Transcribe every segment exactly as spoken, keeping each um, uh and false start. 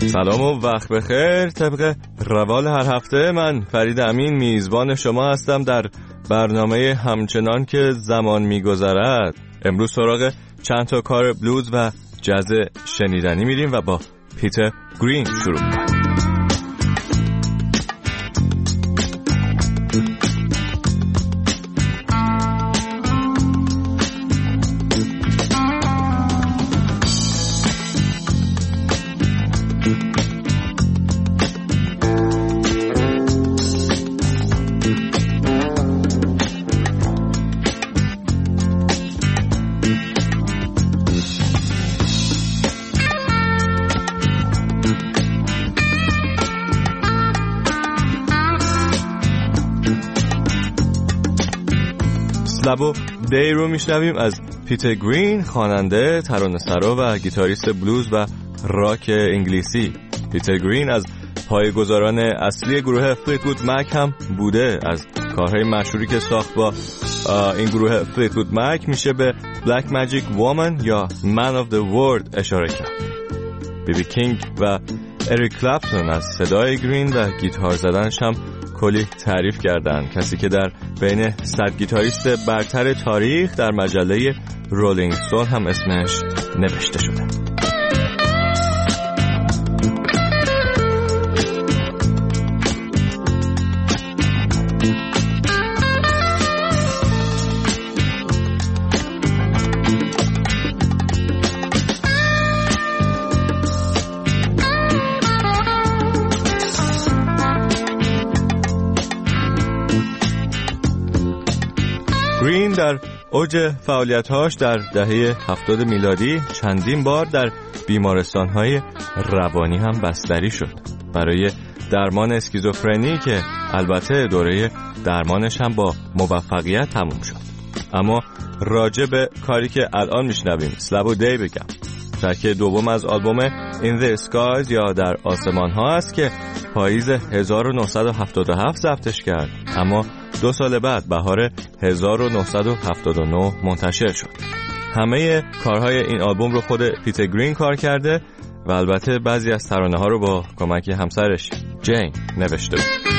سلام و وقت بخیر. طبق روال هر هفته من فرید امین میزبان شما هستم در برنامه همچنان که زمان میگذرد. امروز سراغ چند تا کار بلوز و جاز شنیدنی میریم و با پیتر گرین شروع میکنیم. سلابو دی رو میشنویم از پیتر گرین، خواننده، ترانه‌سرا و گیتاریست بلوز و راک انگلیسی. پیتر گرین از پایه‌گذاران اصلی گروه فلیتوود مک هم بوده. از کارهای مشهوری که ساخت با این گروه فلیتوود مک میشه به بلک ماجیک وومن یا من آف دی ورلد اشاره کرد. بی بی کینگ و اریک کلپتون از صدای گرین و گیتار زدنش هم کلی تعریف کردن. کسی که در بین صد گیتاریست برتر تاریخ در مجله رولینگ استون هم اسمش نوشته شده. گرین در اوج فعالیت‌هاش در دهه هفتاد میلادی چندین بار در بیمارستان‌های روانی هم بستری شد برای درمان اسکیزوفرنی که البته دوره درمانش هم با موفقیت تموم شد. اما راجع به کاری که الان میشنویم سلابو دی بگم. ترک دوم از آلبوم In the Skies یا در آسمان ها است که پاییز هزار و نهصد و هفتاد و هفت ضبطش کرد، اما دو سال بعد بهار هزار و نهصد و هفتاد و نه منتشر شد. همه کارهای این آلبوم رو خود پیتر گرین کار کرده و البته بعضی از ترانه ها رو با کمک همسرش جین نوشته بود.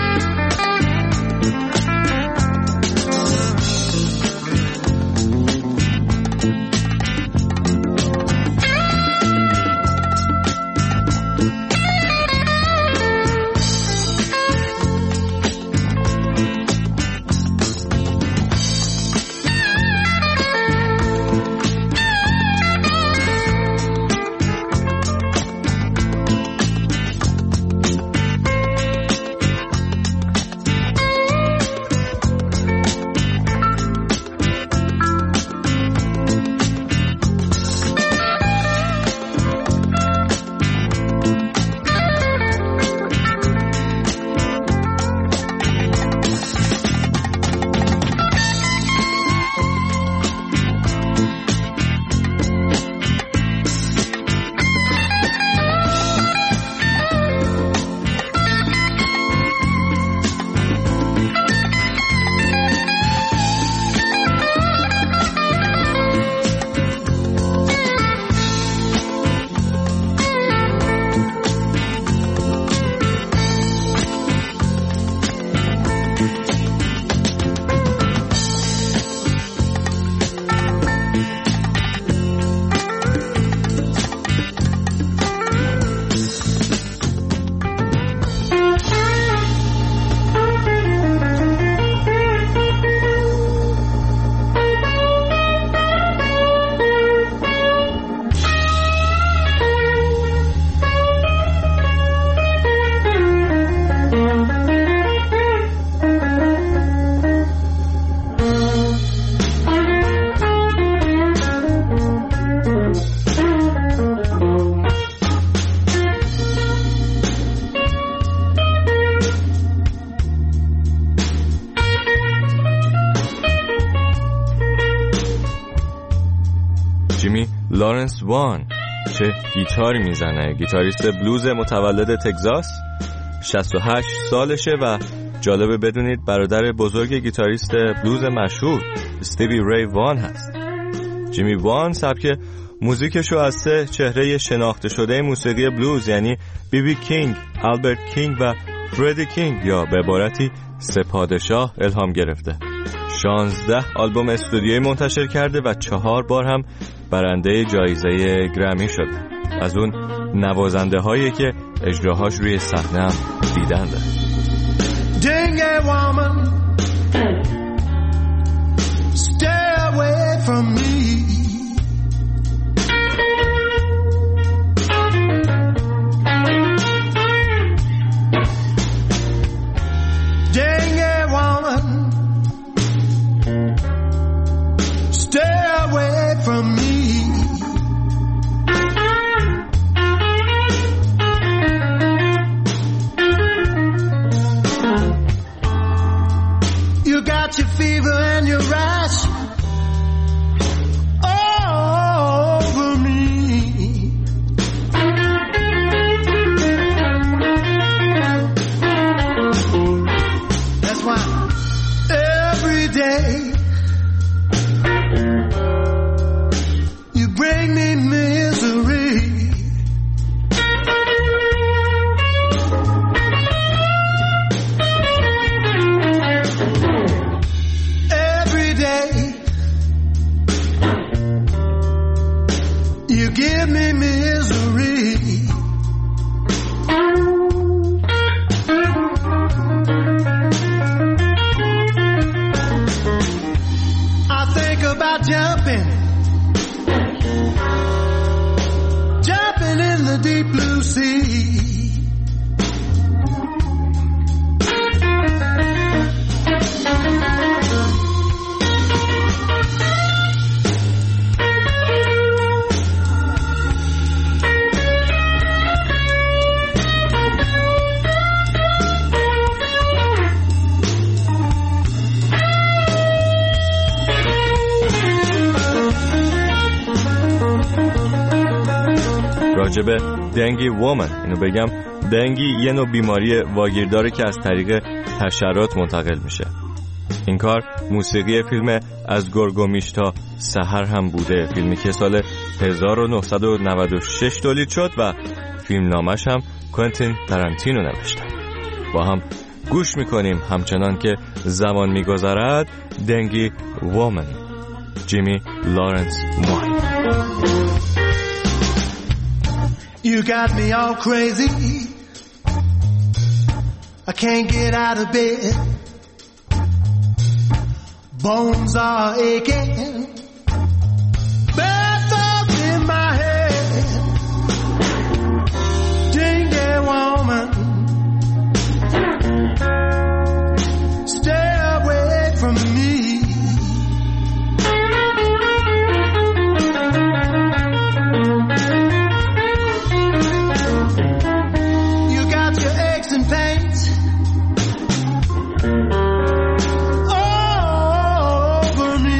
جیمی لارنس وان چه گیتاری میزنه. گیتاریست بلوز متولد تگزاس، شصت و هشت سالشه و جالبه بدونید برادر بزرگ گیتاریست بلوز مشهور استیوی ری وان هست. جیمی وان سبک موزیکشو از سه چهره شناخته شده موسیقی بلوز یعنی بی بی کینگ، آلبرت کینگ و فردی کینگ یا به عبارتی سه پادشاه الهام گرفته. شانزده آلبوم استودیویی منتشر کرده و چهار بار هم برنده جایزه گرمی شده. از اون نوازنده هایی که اجراهاش روی صحنه هم دیدنده. Dang it, woman, stay away from me. Dang it, woman, stay away from me. You got your fever and your rash all over me. That's why every day you bring me misery. You give me misery. I think about jumping, jumping in the deep blue sea. راجب دنگی وومن اینو بگم، دنگی یه نوع بیماری واگیر داره که از طریق حشرات منتقل میشه. این کار موسیقی فیلم از گرگومیش تا سحر هم بوده، فیلمی که سال هزار و نهصد و نود و شش تولید شد و فیلم نامش هم کوئنتین تارانتینو نوشته. با هم گوش میکنیم همچنان که زمان میگذرد دنگی وومن، جیمی لارنس واین. You got me all crazy. I can't get out of bed. Bones are aching. Bad thoughts in my head. Dingy woman, stay away from me. And pains all over me.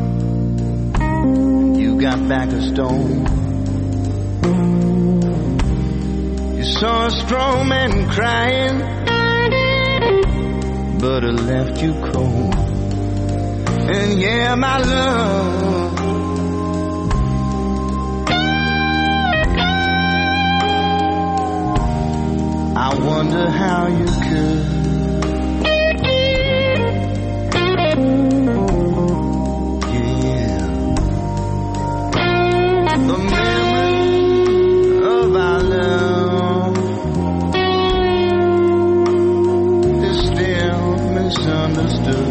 back a stone. saw a strong man crying, but it left you cold. And yeah, my love, I wonder how you could. Yeah, the memory of our love is still misunderstood.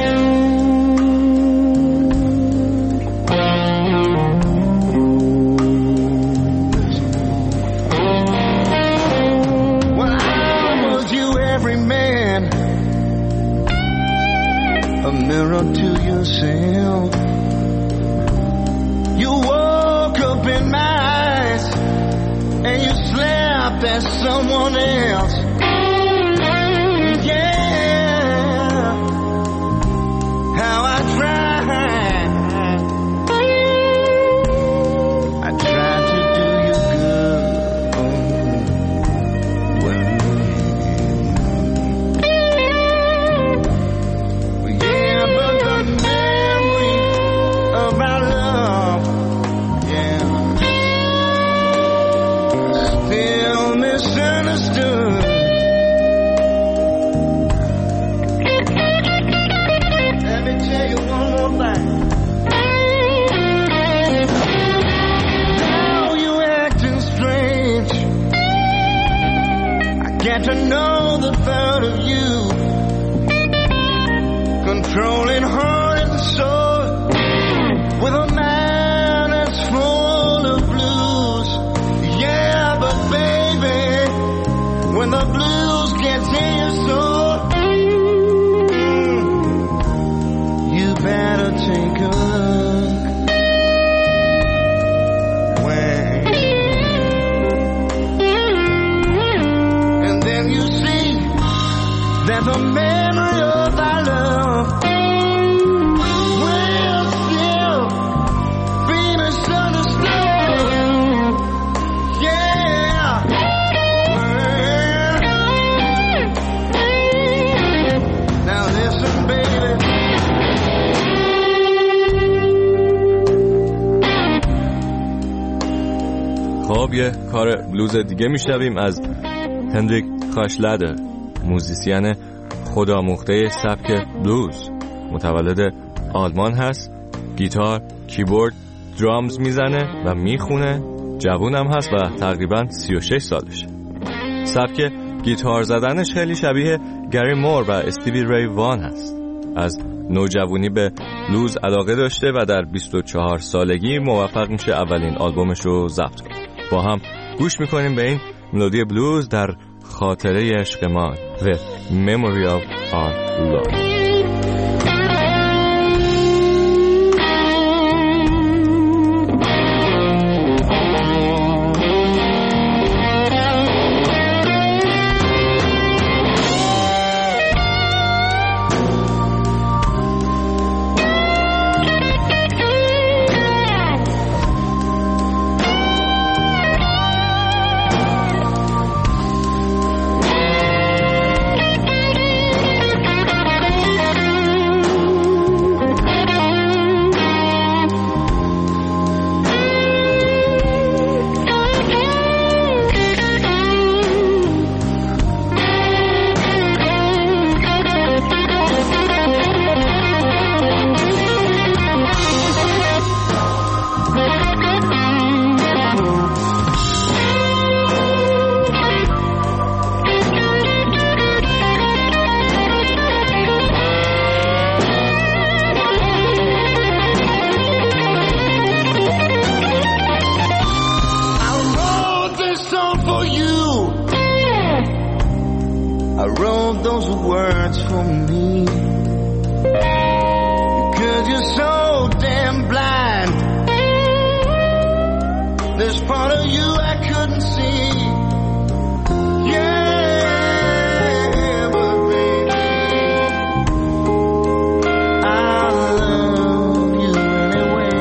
Mirror to yourself. You woke up in my eyes and you slept as someone else. Yeah, how I tried. I tried to do you good. Well, to know the thought of you controlling heart and soul with a mind that's full of blues. Yeah, but baby, when the blues get in your soul, you better take a look. When you see that the memory of our love will still be misunderstood. Yeah. Now listen, baby. خب یه کار بلوز دیگه میشنویم از هندریک کاشلادر، موزیسین خودآموخته سبک بلوز. متولد آلمان هست، گیتار، کیبورد، درامز میزنه و میخونه. جوونم هست و تقریبا سی و شش سالشه. سبک گیتار زدنش خیلی شبیه گری مور و استیوی ری وان هست. از نوجوانی به بلوز علاقه داشته و در بیست و چهار سالگی موفق میشه اولین آلبومش رو ضبط کنه. با هم گوش میکنیم به این ملودی بلوز در خاطره عشق ما، The Memory of Our Love. Those words for me, because you're so damn blind. There's part of you I couldn't see. Yeah, but baby, I love you anyway.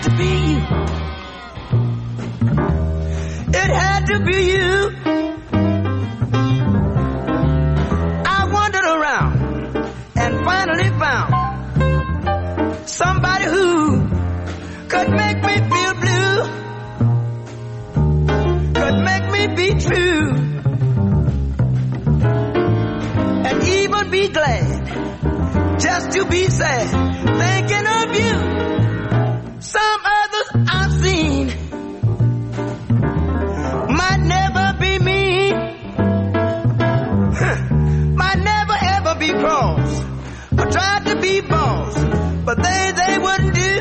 to be you. It had to be you. I wandered around and finally found somebody who could make me feel blue, could make me be true, and even be glad just to be sad thinking of you. Some others I've seen might never be mean, huh, might never ever be cross or try to be boss, but they, they wouldn't do.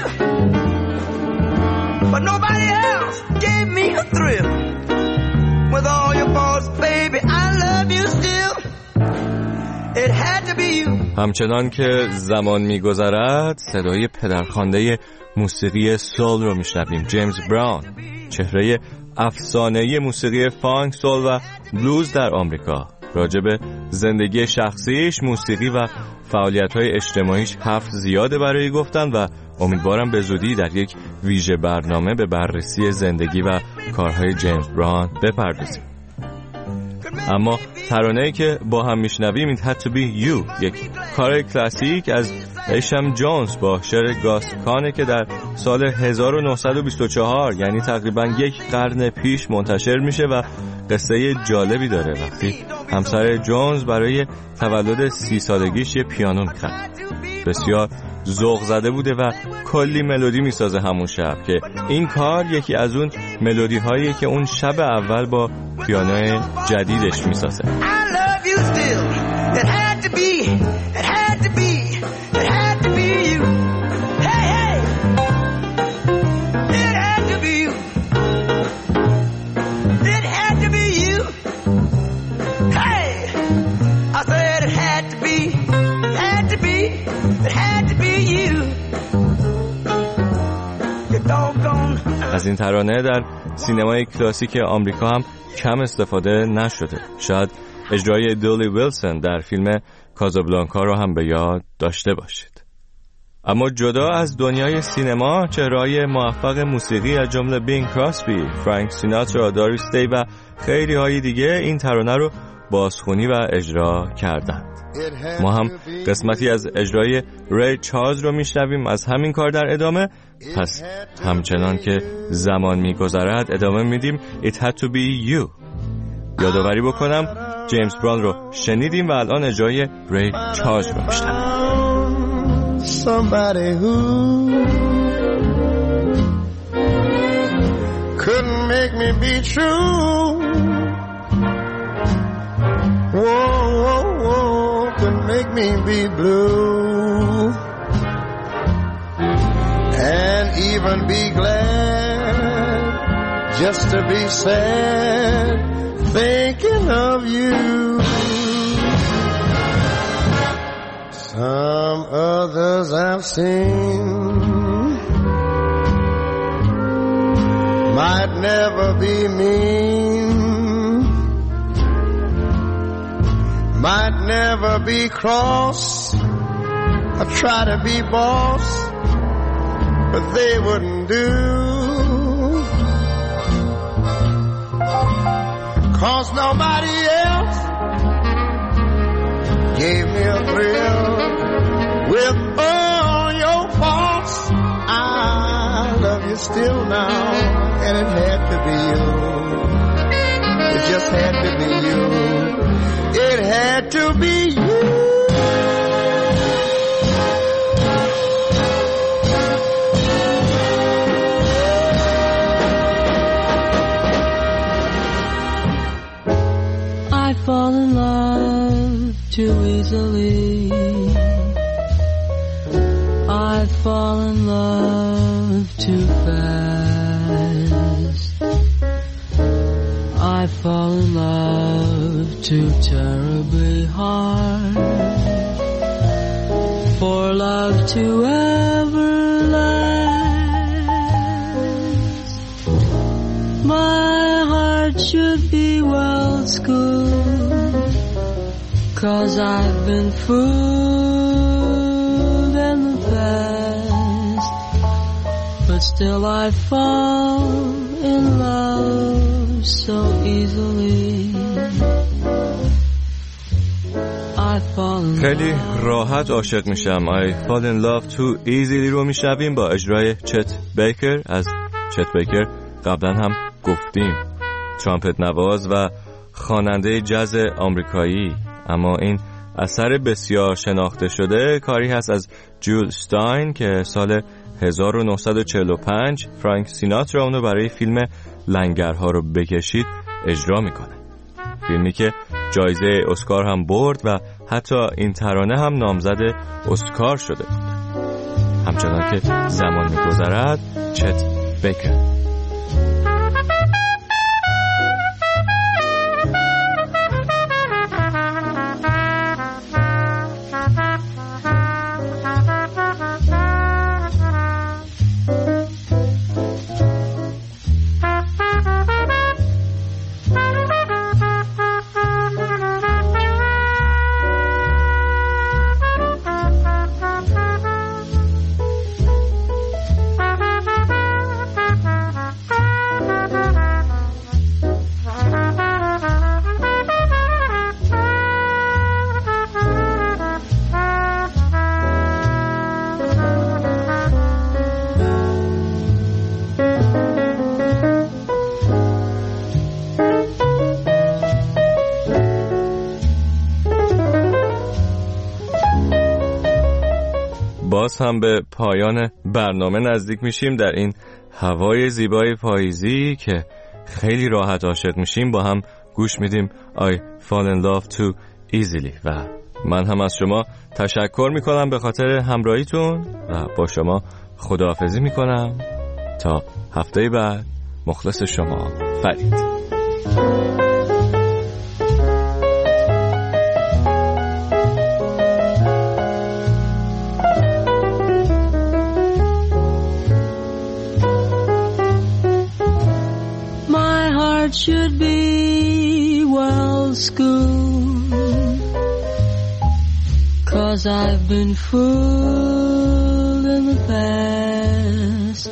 But nobody else gave me a thrill. With all your faults, baby, I love you still. It had to be you. همچنان که زمان می‌گذرد صدای پدرخوانده موسیقی سول رو میشنویم. جیمز براون، چهره افسانه‌ای موسیقی فانک، سول و بلوز در آمریکا. راجع به زندگی شخصیش، موسیقی و فعالیت‌های اجتماعیش حرف زیاده برای گفتن و امیدوارم به زودی در یک ویژه برنامه به بررسی زندگی و کارهای جیمز براون بپردازیم. اما ترانه‌ای که با هم میشنویم It Had To Be You، یک کار کلاسیک از اشم جونز با شعر گاس کانه که در سال هزار و نهصد و بیست و چهار یعنی تقریباً یک قرن پیش منتشر میشه و قصه جالبی داره. وقتی همسر جونز برای تولد سی سالگیش یه پیانو می‌خره، بسیار ذوق زده بوده و کلی ملودی میسازه همون شب که این کار یکی از اون ملودی هایی که اون شب اول با پیانو جدیدش میسازه. از این ترانه در سینمای کلاسیک آمریکا هم کم استفاده نشده. شاید اجرای دولی ویلسون در فیلم کازابلانکا رو هم به یاد داشته باشید. اما جدا از دنیای سینما، چهره‌های موفق موسیقی از جمله بینگ کراسبی، فرانک سیناترا، داریس دی و خیلی های دیگه این ترانه رو بازخوانی و اجرا کردند. ما هم قسمتی از اجرای ری چارلز رو میشنویم از همین کار در ادامه. پس همچنان که زمان میگذرد ادامه میدیم It Had To Be You. یادآوری بکنم جیمز براون رو شنیدیم و الان اجرای ری چارلز رو میشنویم. Somebody who couldn't make me be true. Whoa, whoa, whoa, couldn't make me be blue. And even be glad just to be sad thinking of you. Some others I've seen might never be mean, might never be cross or try to be boss, but they wouldn't do. 'Cause nobody else gave me a thrill. With all your faults, I love you still now, and it had to be you. It just had to be you. It had to be you. I fall in love too easily. I fall in love too fast. I fall in love too terribly hard for love to ever last. My heart should be well schooled, 'cause I've been fooled in the past. But still I fall in love so easily. I fall in خیلی راحت عاشق میشم. I fall in love too easily رو میشنویم با اجرای چت بیکر. از چت بیکر قبلا هم گفتیم، ترامپت نواز و خواننده جاز آمریکایی، اما این اثر بسیار شناخته شده کاری هست از جول استاین که سال هزار و نهصد و چهل و پنج فرانک سیناترا اونو برای فیلم لنگرها رو بکشید اجرا میکنه. فیلمی که جایزه اسکار هم برد و حتی این ترانه هم نامزد اسکار شده بود. همچنان که زمان میگذرد چت بیکر. باز هم به پایان برنامه نزدیک میشیم. در این هوای زیبای پاییزی که خیلی راحت عاشق میشیم با هم گوش میدیم I fall in love too easily و من هم از شما تشکر میکنم به خاطر همراهیتون و با شما خداحافظی میکنم تا هفته بعد. مخلص شما، فرید. Should be well schooled, 'cause I've been fooled in the past,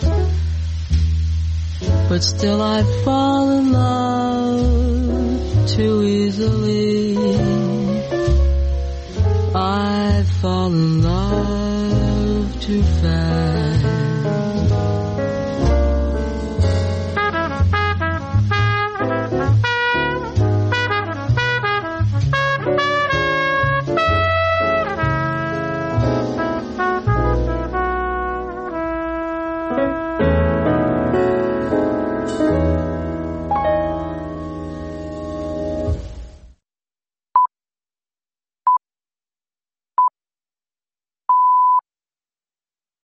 but still I fall in love too easily. I fall in love too fast.